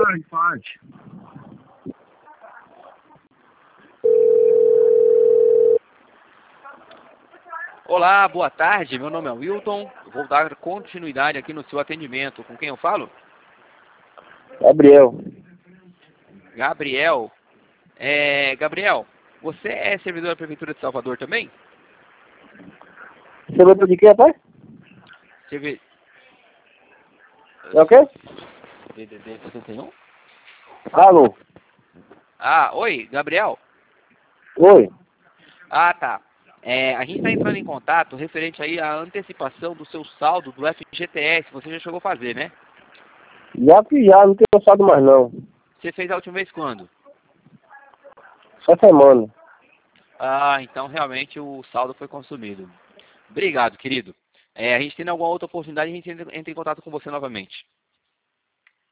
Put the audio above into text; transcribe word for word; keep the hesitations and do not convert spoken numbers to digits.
Faz, faz. Olá, boa tarde. Meu nome é Wilton. Eu vou dar continuidade aqui no seu atendimento. Com quem eu falo? Gabriel. Gabriel. É, Gabriel, você é servidor da Prefeitura de Salvador também? Você lembra de quê, rapaz? Servi... É o quê? D D D sessenta e um? Alô? Ah, oi, Gabriel. Oi. Ah, tá. É, a gente está entrando em contato referente aí à antecipação do seu saldo do F G T S. Você já chegou a fazer, né? Já que já, não tenho passado mais não. Você fez a última vez quando? Só semana. Ah, então realmente o saldo foi consumido. Obrigado, querido. É, a gente tendo alguma outra oportunidade, a gente entra entra em contato com você novamente.